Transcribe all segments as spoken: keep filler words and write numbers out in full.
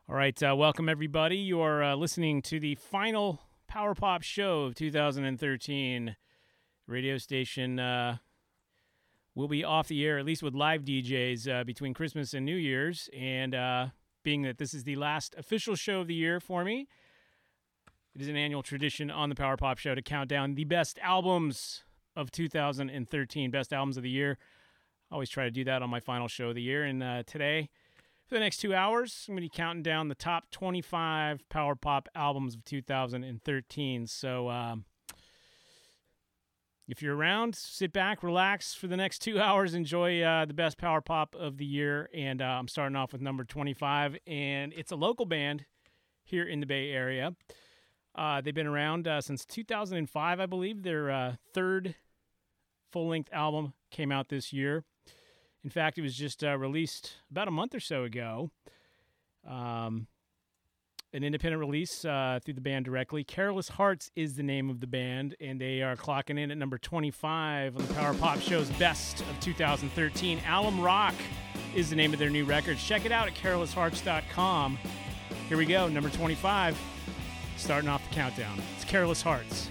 All right, uh, welcome everybody. You are uh, listening to the final Power Pop show of two thousand thirteen. Radio station uh, will be off the air, at least with live D Js, uh, between Christmas and New Year's. And uh, being that this is the last official show of the year for me, it is an annual tradition on the Power Pop show to count down the best albums of two thousand thirteen, best albums of the year. I always try to do that on my final show of the year. And uh, today, for the next two hours, I'm going to be counting down the top twenty-five Power Pop albums of two thousand thirteen. So um, if you're around, sit back, relax for the next two hours, enjoy uh, the best Power Pop of the year. And uh, I'm starting off with number twenty-five, and it's a local band here in the Bay Area. Uh, they've been around uh, since two thousand five, I believe. Their uh, third full-length album came out this year. In fact, it was just uh, released about a month or so ago. Um, an independent release uh, through the band directly. Careless Hearts is the name of the band, and they are clocking in at number twenty-five on the Power Pop Show's Best of two thousand thirteen. Alum Rock is the name of their new record. Check it out at careless hearts dot com. Here we go, number twenty-five, starting off the countdown. It's Careless Hearts.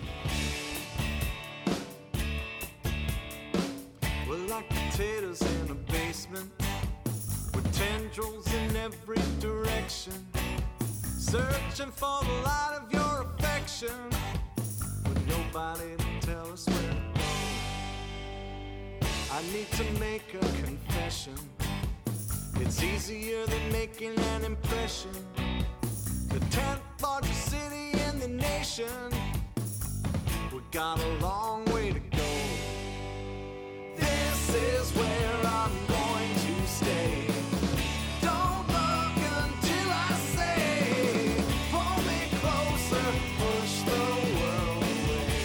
We're like potatoes in a basement with tendrils in every direction, searching for the light of your affection, with nobody to tell us where to go. I need to make a confession. It's easier than making an impression. The tenth largest city in the nation, we got a long way to go. This is where I'm going to stay. Don't look until I say, pull me closer, push the world away.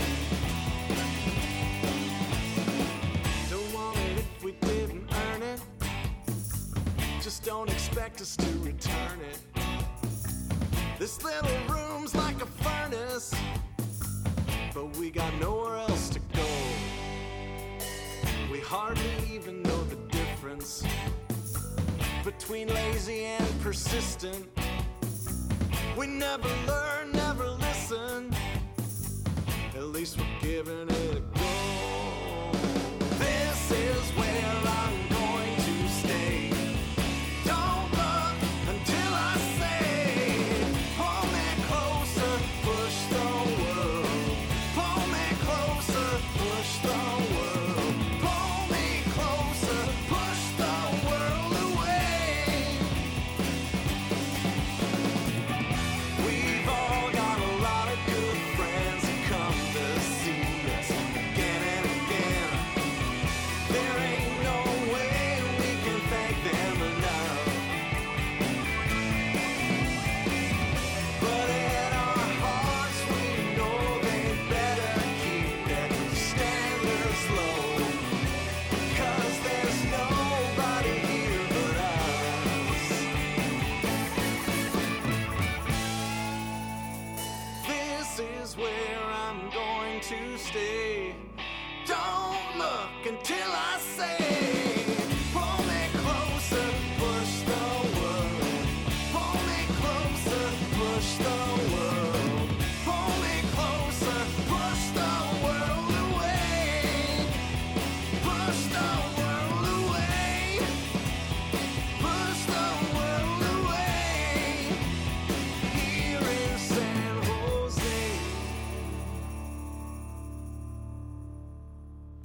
Don't want it if we didn't earn it. Just don't expect us to return it. This little room's like a furnace, but we got nowhere else to go. We hardly even know the difference between lazy and persistent. We never learn, never listen. At least we're giving it a go. This is where I'm going to stay. Don't look until I say, pull me closer, push the world. Pull me closer, push the world. Pull me closer, push the world away. We've all got a lot of good friends who come to see us again and again. There ain't no way we can thank them enough. But in our hearts we know they better keep their standards low, 'cause there's nobody here but us. This is where I'm going to stay. Don't look until I say, pull me closer, push the world. Pull me closer, push the world. Pull me closer, push the world away. Push the world away. Push the world away. Here in San Jose.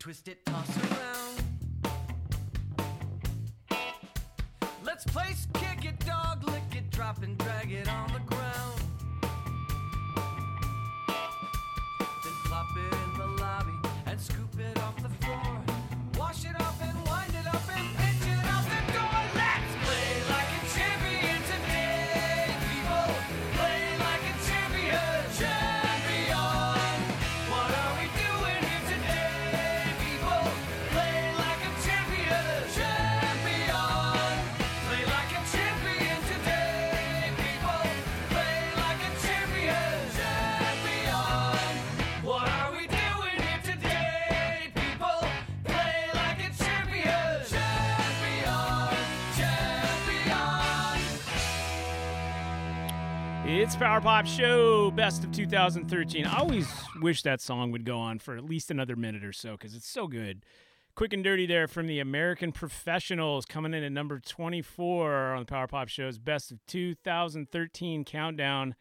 twist it, toss around. Let's place, kick it, dog, lick it, drop and drag it on the ground. Then plop it in the lobby and scoop it off the floor. Wash it off and wind it up and pinch it out the door. Let's play like a champion today, people. Play like a champion, champion. What are we doing here today, people? Play like a champion, champion. Play like a champion today, people. Play like a champion, champion. What are we doing here today, people? Play like a champion, champion, champion. It's Power Pop Show, best of two thousand thirteen. I always wish that song would go on for at least another minute or so because it's so good. Quick and dirty there from the American Professionals, coming in at number twenty-four on the Power Pop Show's best of two thousand thirteen countdown.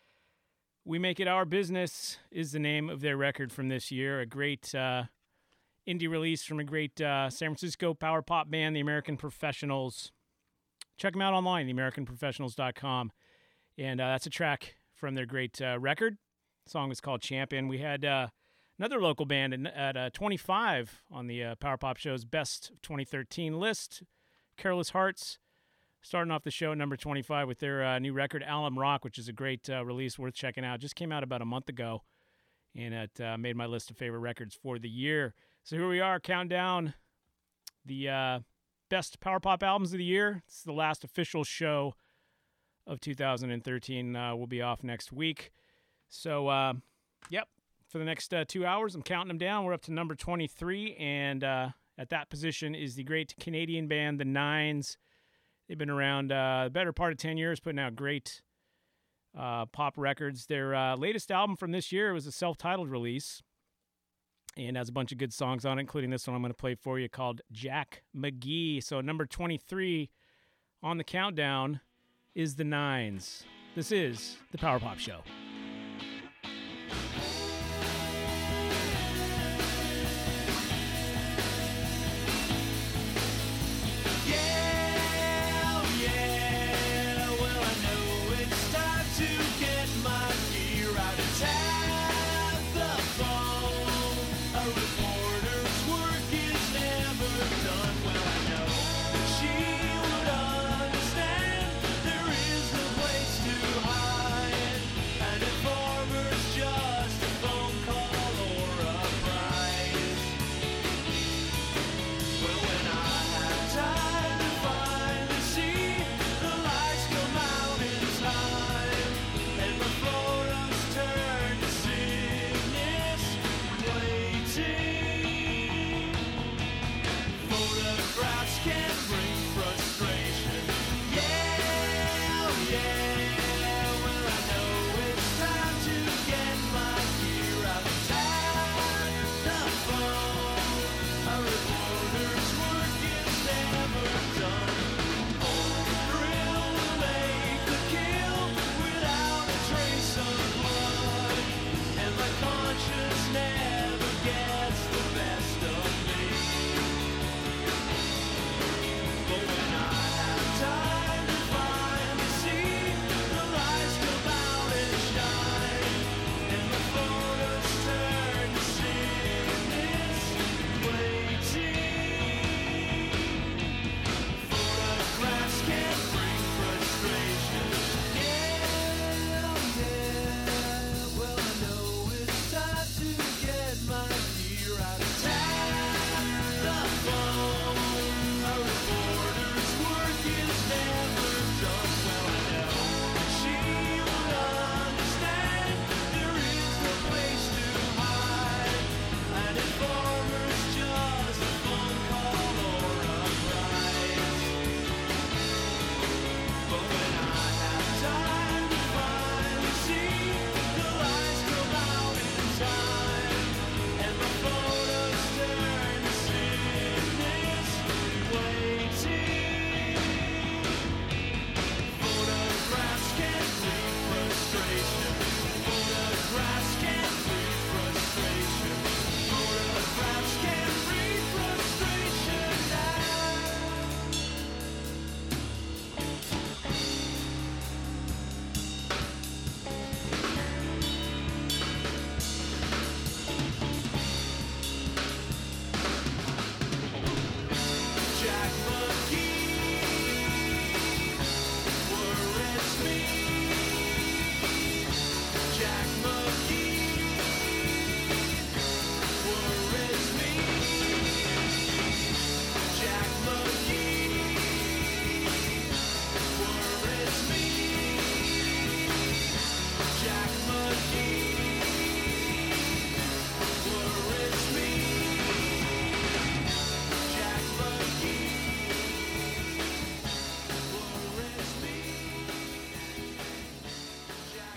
We Make It Our Business is the name of their record from this year. A great uh, indie release from a great uh, San Francisco power pop band, the American Professionals. Check them out online, the american professionals dot com. And uh, that's a track from their great uh, record. The song is called Champion. We had uh, another local band in, at uh, twenty-five on the uh, Power Pop Show's best of twenty thirteen list. Careless Hearts, starting off the show at number twenty-five with their uh, new record, Alum Rock, which is a great uh, release worth checking out. Just came out about a month ago, and it uh, made my list of favorite records for the year. So here we are, counting down the uh, best Power Pop albums of the year. It's the last official show of two thousand thirteen. Uh, we'll be off next week. So, uh, yep, for the next uh, two hours, I'm counting them down. We're up to number twenty-three, and uh, at that position is the great Canadian band, The Nines. They've been around uh, the better part of ten years, putting out great uh, pop records. Their uh, latest album from this year was a self-titled release and has a bunch of good songs on it, including this one I'm going to play for you called Jack McGee. So number twenty-three on the countdown is The Nines. This is the Power Pop Show. She would understand there is no place to hide. And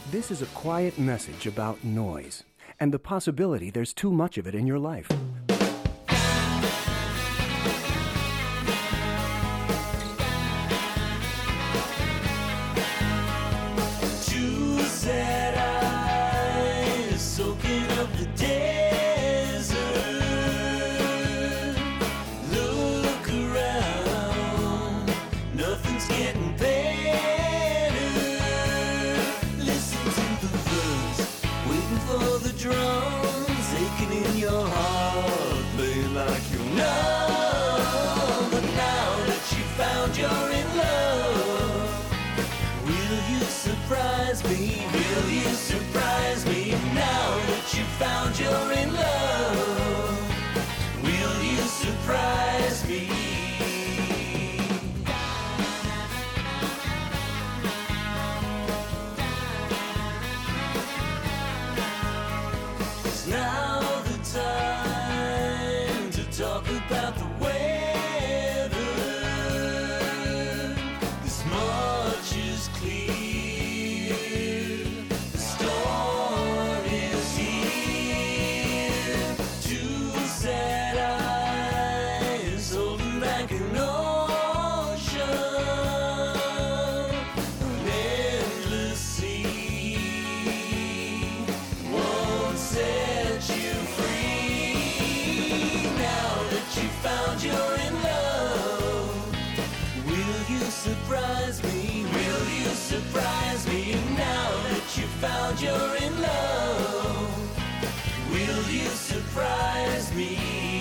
This is a quiet message about noise and the possibility there's too much of it in your life. Two sad eyes soaking up the desert. Look around, nothing's getting better. For the drums aching in your heart, play like you know. But now that you found you're in love, will you surprise me? Will you surprise me? Now that you found you're in love, will you surprise me? Now the time to talk about the weather. This much is clear. The storm is here. Two sad eyes holding back an ocean. An endless sea. Won't set you free. Now that you found you're in love, will you surprise me? Will you surprise me? Now that you found you're in love, will you surprise me?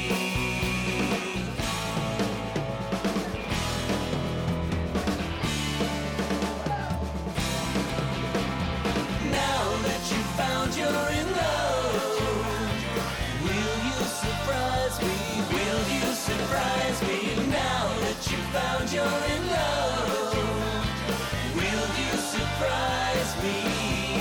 Now that you found you're in love, will you surprise me? Will you surprise me? Now that you found you're in love, will you surprise me?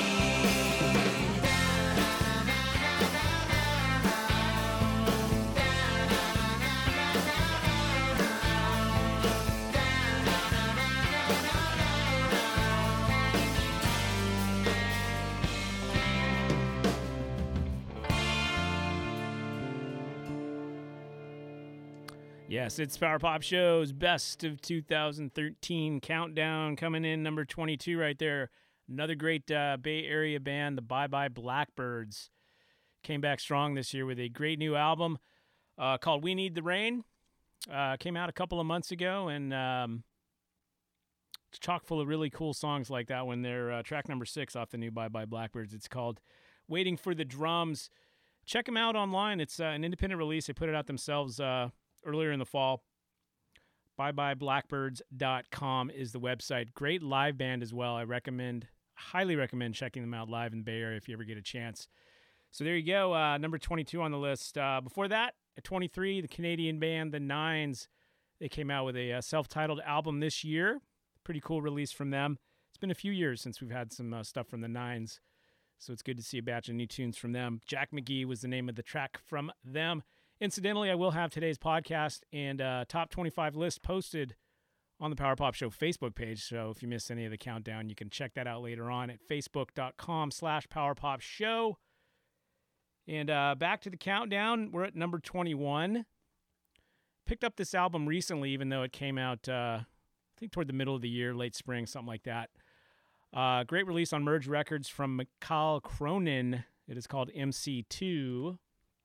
Yes, it's Power Pop Show's Best of two thousand thirteen countdown coming in number twenty-two right there. Another great uh, Bay Area band, the Bye Bye Blackbirds, came back strong this year with a great new album uh, called We Need the Rain. Uh, came out a couple of months ago, and um, it's chock full of really cool songs like that one. They're uh, track number six off the new Bye Bye Blackbirds. It's called Waiting for the Drums. Check them out online. It's uh, an independent release. They put it out themselves uh, earlier in the fall. bye bye blackbirds dot com is the website. Great live band as well. I recommend, highly recommend checking them out live in the Bay Area if you ever get a chance. So there you go, uh, number twenty-two on the list. Uh, before that, at twenty-three, the Canadian band The Nines. They came out with a uh, self-titled album this year. Pretty cool release from them. It's been a few years since we've had some uh, stuff from The Nines, so it's good to see a batch of new tunes from them. Jack McGee was the name of the track from them. Incidentally, I will have today's podcast and uh, top twenty-five list posted on the Power Pop Show Facebook page. So if you missed any of the countdown, you can check that out later on at facebook.com slash Power Pop Show. And uh, back to the countdown, we're at number twenty-one. Picked up this album recently, even though it came out, uh, I think, toward the middle of the year, late spring, something like that. Uh, great release on Merge Records from Mikhail Cronin. It is called M C two.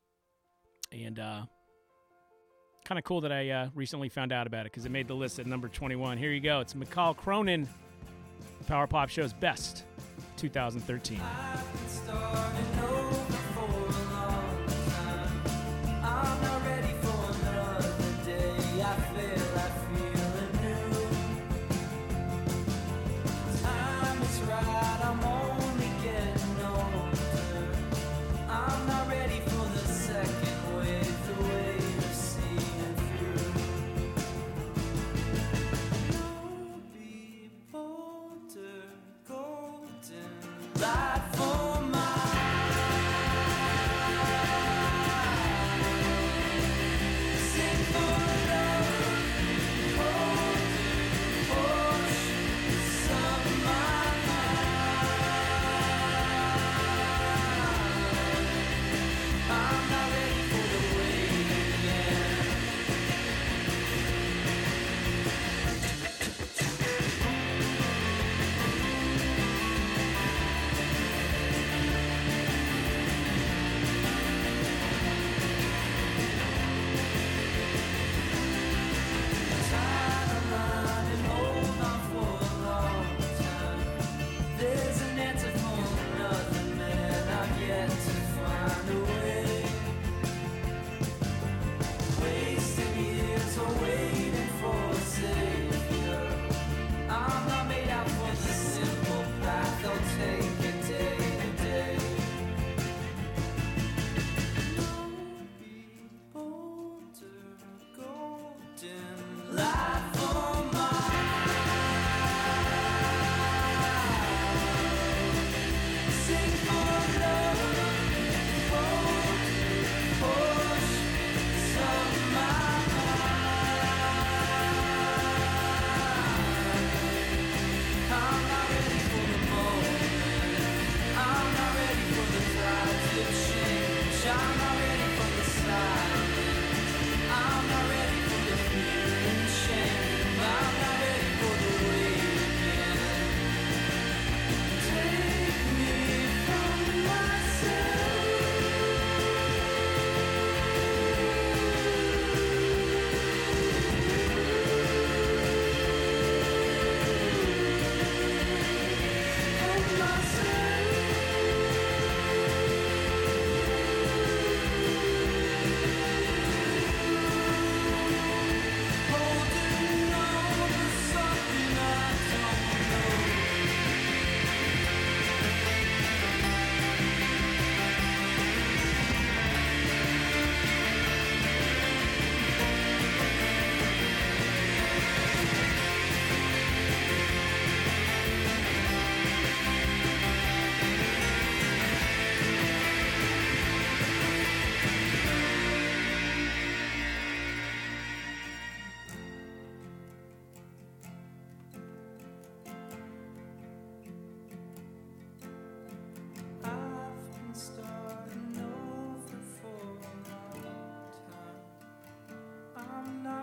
And uh, kind of cool that I uh, recently found out about it because it made the list at number twenty-one. Here you go. It's Mikhail Cronin, the Power Pop Show's Best two thousand thirteen. I've been starting over for a long time. I'm not ready for another day. I feel, I feel anew. Time is right, I'm only getting older. I'm not ready for the second wave, the wave of seeing through. You'll be bolder, golden light for my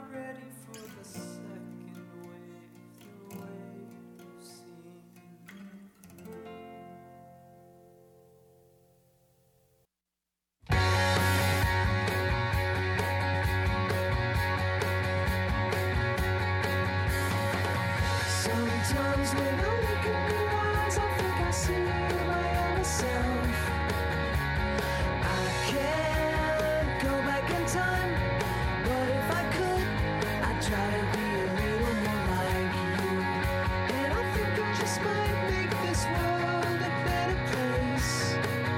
not ready for the second wave, the way you've seen. Sometimes when I look in your eyes, I think I see my other self. I can't go back in time, but if I could, I'd try to be a little more like you. And I think it just might make this world a better place.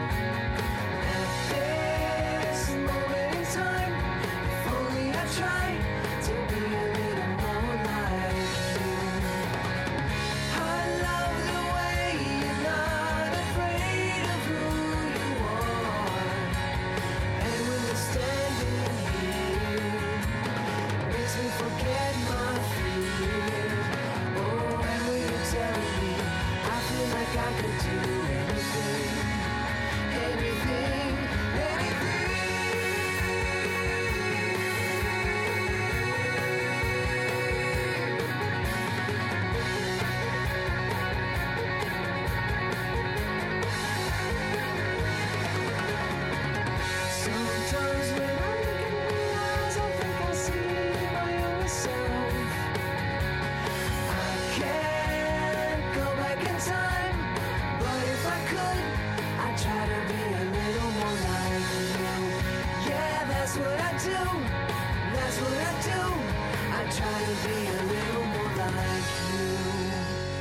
At this moment in time, if only I tried to be a little more like you. I love the way you're not afraid of who you are. And when you're standing here, makes me forget my fear. Oh, and when you tell me, I feel like I could do anything, anything, anything. Sometimes when I look in your eyes, I think I see my own self. I can't go back in time, but if I could, I'd try to be a little more like you. Yeah, that's what I do. That's what I do. I try to be a little more like you.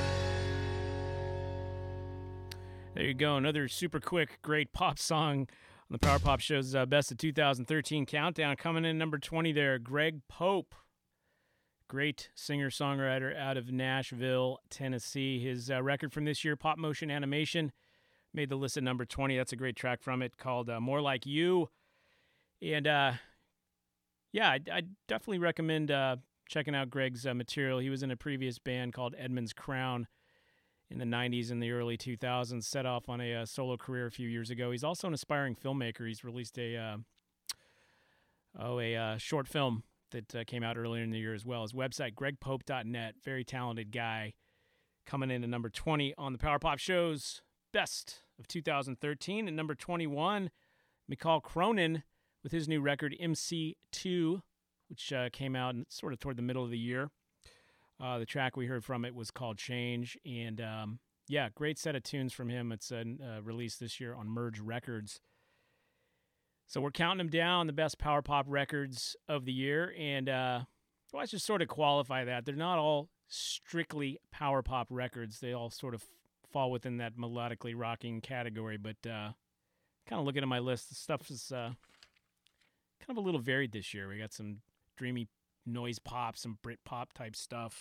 There you go. Another super quick, great pop song on the Power Pop Show's uh, Best of two thousand thirteen Countdown. Coming in number twenty there, Greg Pope. Great singer-songwriter out of Nashville, Tennessee. His uh, record from this year, Pop Motion Animation, made the list at number twenty. That's a great track from it called uh, More Like You. And, uh, yeah, I, I definitely recommend uh, checking out Greg's uh, material. He was in a previous band called Edmund's Crown in the nineties and the early two thousands, set off on a uh, solo career a few years ago. He's also an aspiring filmmaker. He's released a uh, oh a uh, short film that uh, came out earlier in the year as well. His website, greg pope dot net. Very talented guy. Coming in at number twenty on the Power Pop Show's Best of two thousand thirteen. At number twenty-one, Mikal Cronin with his new record, M C two, which uh, came out sort of toward the middle of the year. Uh, the track we heard from it was called Change. And, um, yeah, great set of tunes from him. It's uh, uh, released this year on Merge Records. So we're counting them down, the best power pop records of the year. And uh, well, let's just sort of qualify that. They're not all strictly power pop records. They all sort of fall within that melodically rocking category. But uh, kind of looking at my list, the stuff is uh, kind of a little varied this year. We got some dreamy noise pop, some Brit pop type stuff.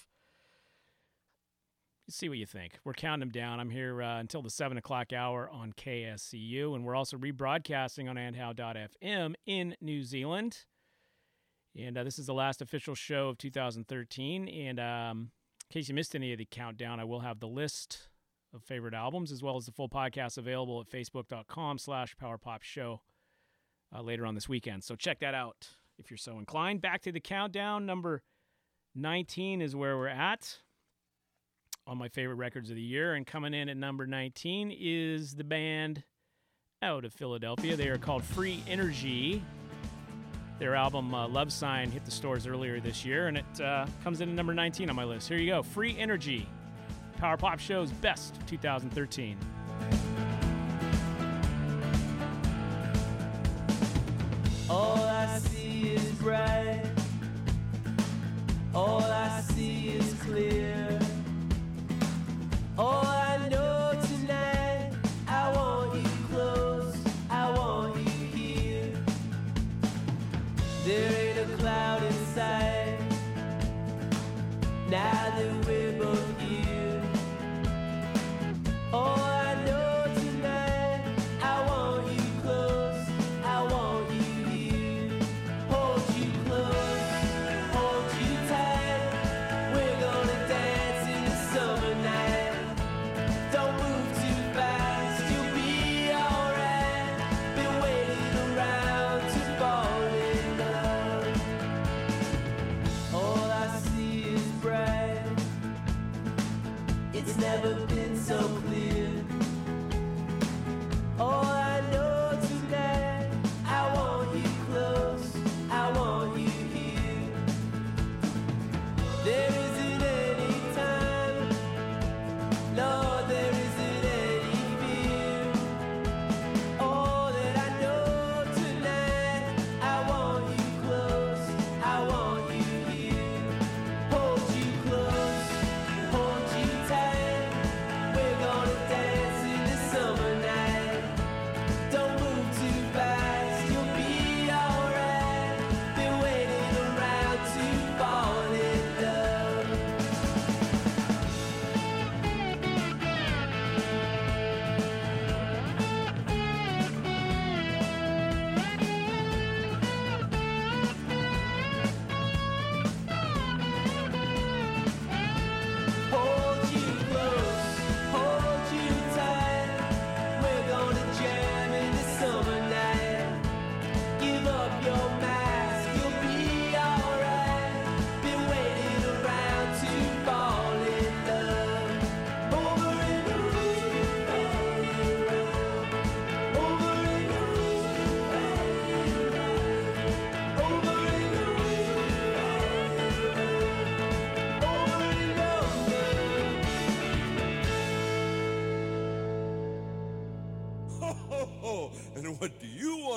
Let's see what you think. We're counting them down. I'm here uh, until the seven o'clock hour on K S C U, and we're also rebroadcasting on andhow dot f m in New Zealand. And uh, this is the last official show of two thousand thirteen. And um, in case you missed any of the countdown, I will have the list of favorite albums as well as the full podcast available at facebook dot com slash powerpopshow uh, later on this weekend. So check that out if you're so inclined. Back to the countdown. Number nineteen is where we're at on my favorite records of the year. And coming in at number nineteen is the band out of Philadelphia. They are called Free Energy. Their album uh, Love Sign hit the stores earlier this year, and it uh, comes in at number nineteen on my list. Here you go. Free Energy. Power Pop Show's Best of two thousand thirteen. All I see is bright. All I see is clear. All I know tonight, I want you close, I want you here. There ain't a cloud in sight, now that we're both here. All I know tonight, I want you close, I want you here. Hold you close, hold you tight, we're gonna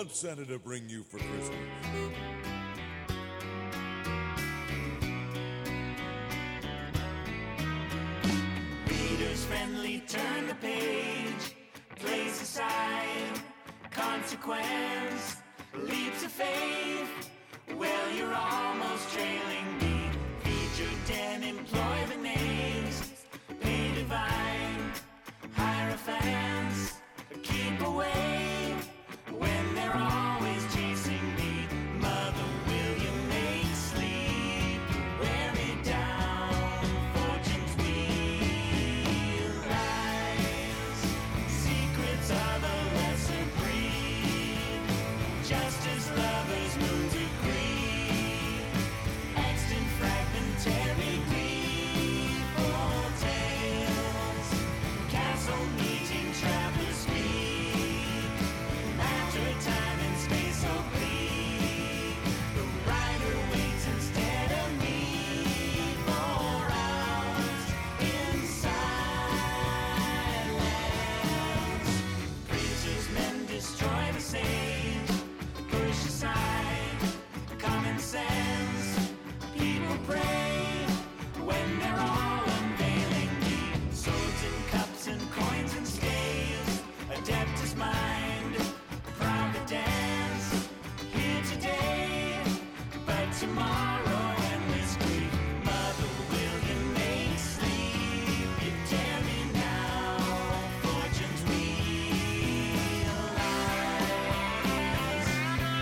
did Santa bring you for Christmas? Readers friendly, turn the page, place aside consequence, leaps of faith. Well, you're almost trailing me. Featured den, employ the names, pay divine, hierophants, keep away when they're always chasing me. Mother, will you make sleep? Wear me down, fortune's wheel lies. Secrets of a lesser breed, just as lovers' moons agree. Extant fragmentary gleeful tales, castle meeting travelers speak. Matter, time, and space oblique. The rider waits instead of me for hours in silence. Preachers, men destroy the sage, push aside common sense. People pray when they're all unveiling me. Swords and cups and coins and scales, adeptus mind, providence. Here today, but tomorrow endless grief. Mother, will you make sleep? You tear me now, fortune's wheel lies.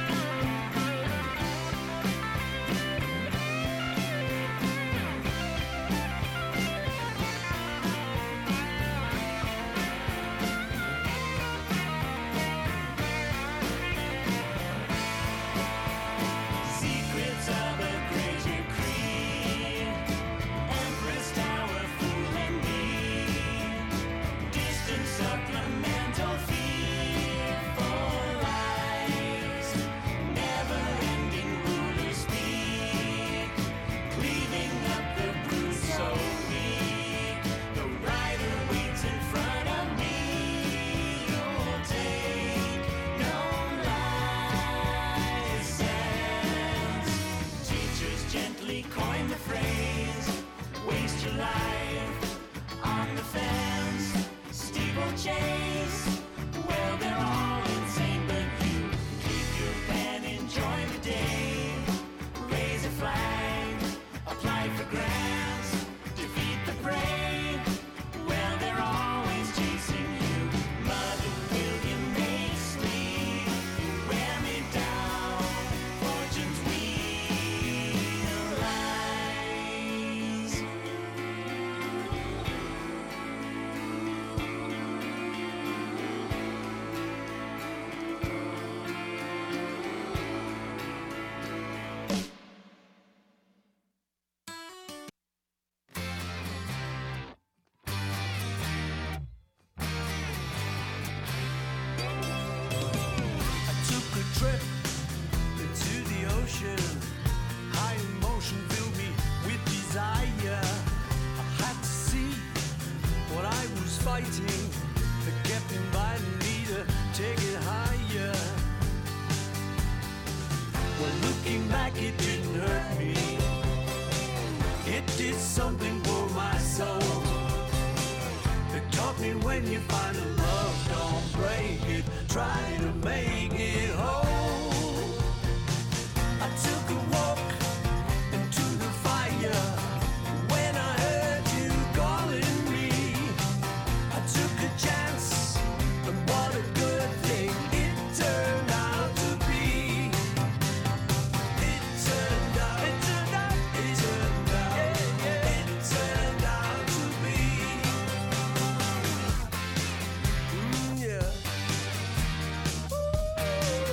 Secrets of a greater creed, Empress Tower fooling me. Distant supplemental fearful lies, never-ending rulers speak, cleaving up the brute so weak. The rider waits in front of me. You'll take no license. Teachers gently coin the phrase, waste your life on the fence. Steeplechase, well, they're all insane, but you keep your pen, enjoy the day. Raise a flag, apply for grants, defeat the prey. Well, they're always chasing you. Mother, will you make sleep? Wear me down, fortune's wheel lies. I took a trip into the ocean. High emotion filled me with desire. I had to see what I was fighting. That kept inviting me to take it higher. Well, looking back, it didn't hurt me. It did something for my soul. It taught me when you find a love, don't break it. Try to make it whole. I took a walk into the fire when I heard you calling me. I took a chance, and what a good thing it turned out to be. It turned out, it turned out, it turned out, it turned out to be. Mm, yeah. Ooh.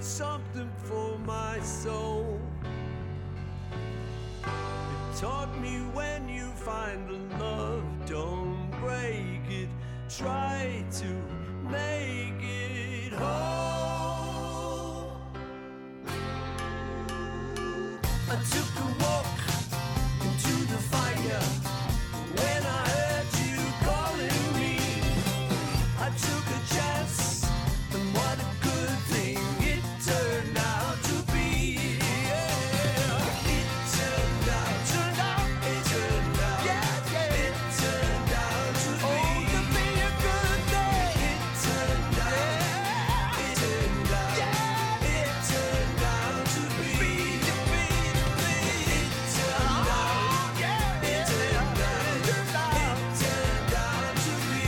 something for my soul. It taught me when you find a love, don't break it, try to make it whole. I took a walk into the fire when I heard you calling me. I took a chance, and what a good thing it turned out to be. Yeah. It turned out, turned out, it turned out, yeah, yeah. It turned out to be, oh, to be a good thing. It turned out, yeah. It turned out, yeah. It turned out to be, to be, to be. It turned out, yeah. It turned out, it turned out, it turned out to be.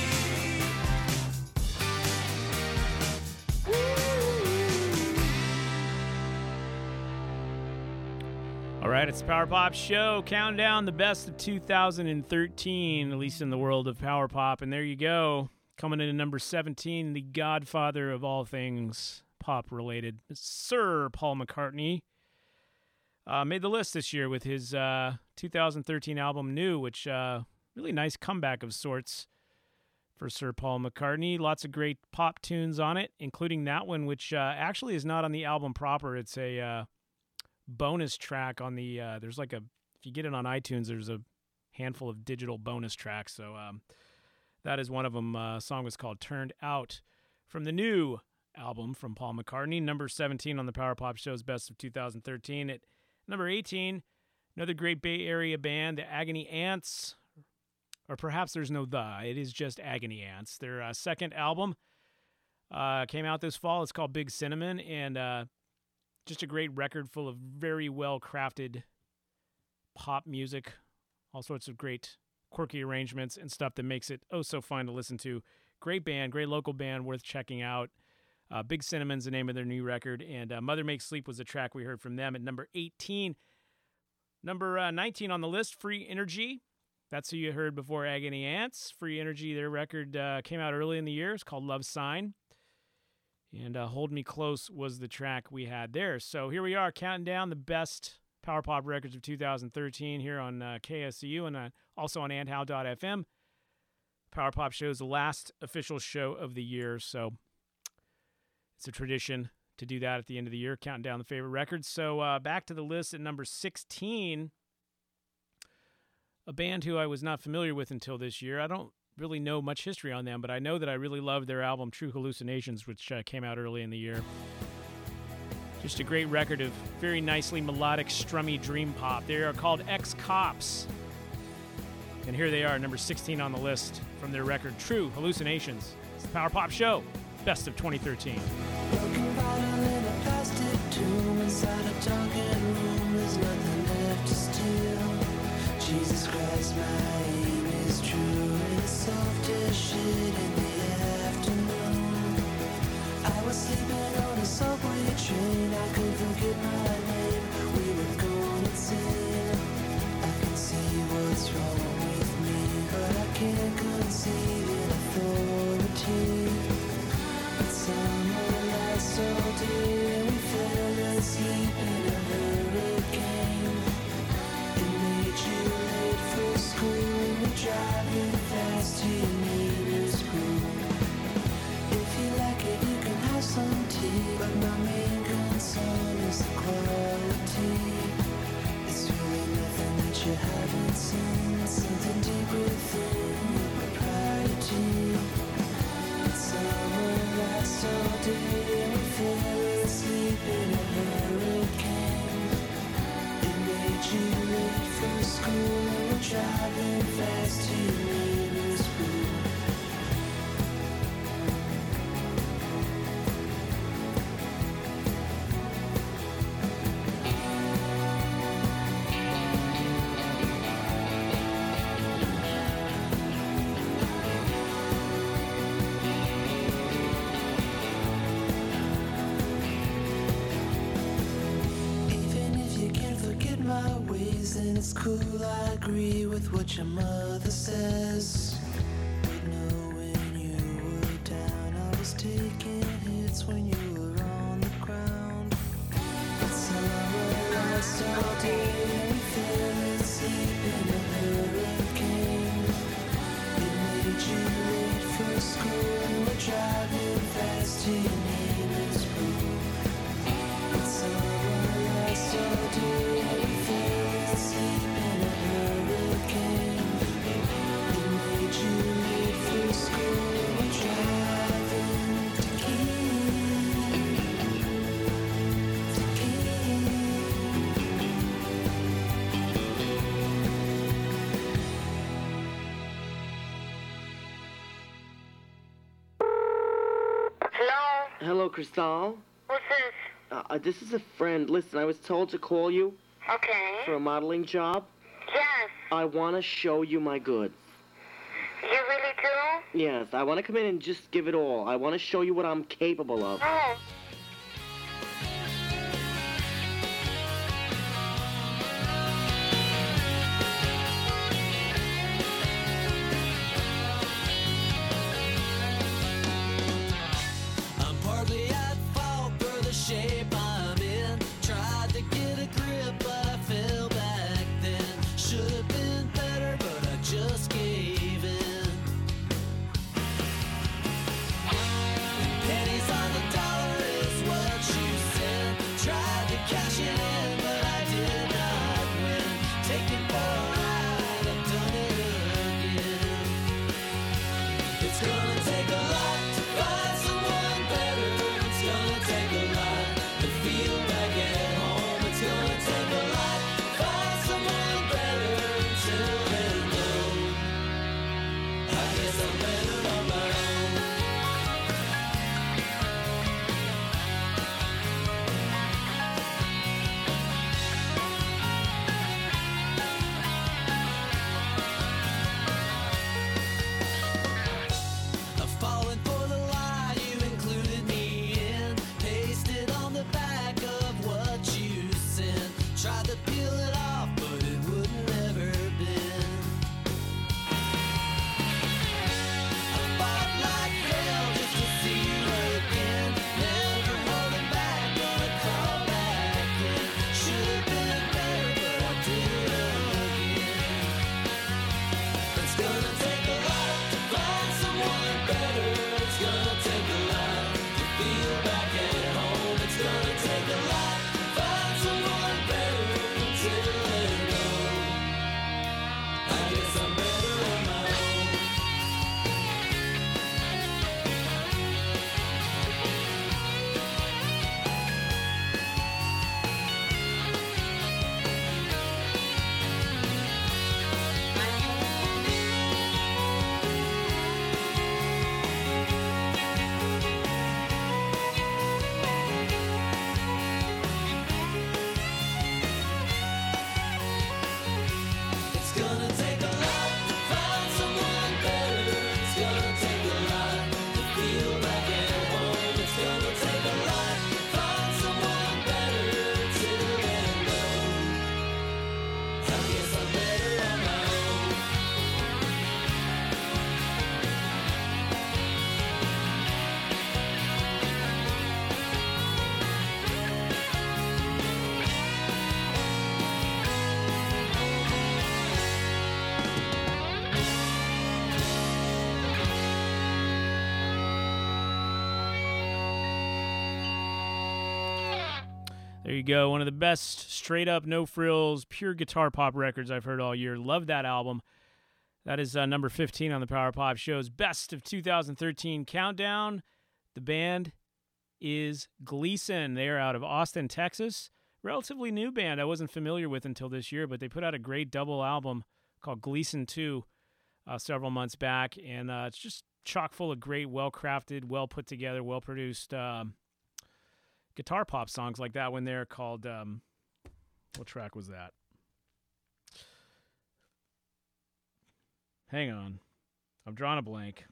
All right, it's the Power Pop Show. Counting down the best of two thousand thirteen, at least in the world of Power Pop. And there you go. Coming in at number seventeen, the godfather of all things pop-related, Sir Paul McCartney. Uh, made the list this year with his uh, two thousand thirteen album, New, which uh, really nice comeback of sorts for Sir Paul McCartney. Lots of great pop tunes on it, including that one, which uh, actually is not on the album proper. It's a uh, bonus track on the, uh, there's like a, if you get it on iTunes, there's a handful of digital bonus tracks. So um, that is one of them. Uh, song was called Turned Out from the New album from Paul McCartney. Number seventeen on the Power Pop Show's Best of two thousand thirteen. At number eighteen, another great Bay Area band, the Agony Ants. Or perhaps there's no the. It is just Agony Ants. Their uh, second album uh, came out this fall. It's called Big Cinnamon. And uh, just a great record full of very well-crafted pop music. All sorts of great quirky arrangements and stuff that makes it oh so fun to listen to. Great band, great local band, worth checking out. Uh, Big Cinnamon's the name of their new record. And uh, Mother Makes Sleep was the track we heard from them at number eighteen. Number uh, nineteen on the list, Free Energy. That's who you heard before Agony Ants. Free Energy, their record uh, came out early in the year. It's called Love Sign. And uh, Hold Me Close was the track we had there. So here we are, counting down the best Power Pop records of two thousand thirteen here on uh, K S C U and uh, also on and how dot f m. Power Pop Show is the last official show of the year, so it's a tradition to do that at the end of the year, counting down the favorite records. So uh, back to the list at number sixteen. A band who I was not familiar with until this year. I don't really know much history on them, but I know that I really loved their album True Hallucinations, which uh, came out early in the year. Just a great record of very nicely melodic, strummy dream pop. They are called Ex-Cops. And here they are, number sixteen on the list from their record True Hallucinations. It's the Power Pop Show, best of twenty thirteen. Broken bottle in a plastic tomb inside a darkened room. There's nothing left to steal. Jesus Christ, my aim is true. It's soft as shit in the afternoon. I was sleeping on a subway train. I could forget my name. We were going insane. I can see what's wrong with me, but I can't conceive in authority. But summer lasts all day. We fell asleep in a hurricane. It made you late for school. We're driving fast to your neighbor's pool. If you like it, you can have some tea, but my main concern is the quality. It's really nothing that you haven't seen. Something deep within your propriety. But summer lasts all day. We fell asleep in a hurricane. It made you late for school. We're driving fast to your neighbor's pool. Even if you can't forget my ways, then it's cool. I agree with what your mother says. But no, when you were down, I was taking hits when you were on the ground. last all day and fell asleep in a hurricane. It made you late for school, driving fast to your neighbor's pool. But summer last all day and fell asleep in a hurricane. It made you late for school, driving to Keene, to Keene. Hello? Hello, Cristal. Who's this? Uh, uh, this is a friend. Listen, I was told to call you Okay. for a modeling job. Yes. I want to show you my goods. You really do? Yes, I want to come in and just give it all. I want to show you what I'm capable of. Oh. I'm partly at fault for the shape I'm in. Tried to get a grip, but I fell back then. Should have been better, but I just gave in. Pennies on the dollar is what you said. Tried to cash it in, but I did not win. Taken for a ride, I've done it again. It's gonna take a lot to find someone better. It's gonna take a lot to feel back at home. It's gonna take a lot to find someone better. Until then, though, I guess I'm better on my own. I've fallen for the lie you included me in. Pasted on the back of what you sent. Tried to peel it off, but it wouldn't ever bend. I fought like hell just to see you again. Never holding back, gonna crawl back in. Should've been better, but I did it again. It's gonna take a lot to find someone better. It's gonna take a lot to feel back at home. It's gonna take a lot to find someone better. Until then, though, I guess I'm better on my own. It's gonna take a lot to find someone better. It's gonna take a lot to feel back at home. It's gonna take a lot to find someone better. Till then, though, I guess I'm better on my own. There you go. One of the best straight up, no frills, pure guitar pop records I've heard all year. Love that album. That is uh, number fifteen on the Power Pop Show's Best of two thousand thirteen Countdown. The band is Gleason. They are out of Austin, Texas. Relatively new band I wasn't familiar with until this year, but they put out a great double album called Gleason two uh, several months back, and uh, it's just chock full of great, well-crafted, well-put-together, well-produced um, guitar pop songs like that one there called, um, what track was that? Hang on. I'm drawing a blank.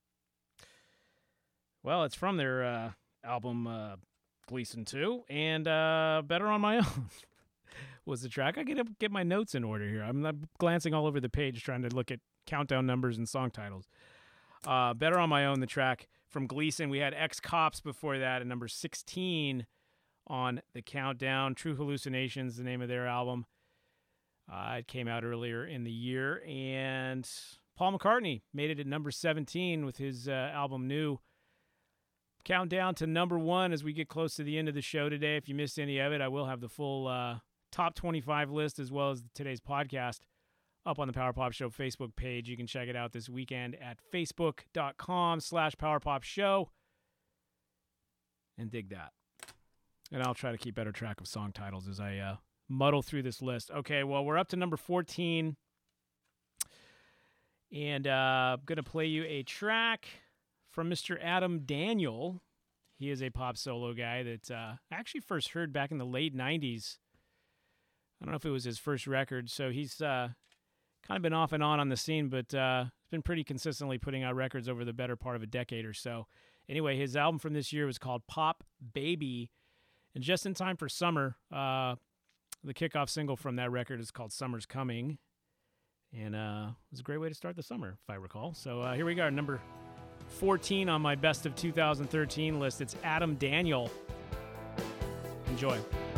Well, it's from their uh, album uh, Gleason two, and uh, Better on My Own was the track. I gotta get my notes in order here. I'm not glancing all over the page trying to look at countdown numbers and song titles. Uh, Better on My Own, the track from Gleason. We had Ex-Cops before that at number sixteen on the countdown. True Hallucinations, the name of their album. Uh, it came out earlier in the year, and Paul McCartney made it at number seventeen with his uh, album New. Countdown to number one as we get close to the end of the show today. If you missed any of it, I will have the full uh, top twenty-five list as well as today's podcast up on the Power Pop Show Facebook page. You can check it out this weekend at facebook.com slash powerpopshow and dig that. And I'll try to keep better track of song titles as I uh, muddle through this list. Okay, well, we're up to number fourteen. And uh, I'm going to play you a track from Mister Adam Daniel. He is a pop solo guy that uh, I actually first heard back in the late nineties. I don't know if it was his first record, so he's uh, kind of been off and on on the scene, but uh, he's been pretty consistently putting out records over the better part of a decade or so. Anyway, his album from this year was called Pop Baby, and just in time for summer, uh, the kickoff single from that record is called Summer's Coming, and uh, it was a great way to start the summer, if I recall. So uh, here we go, number fourteen on my best of two thousand thirteen list. It's Adam Daniel. Enjoy.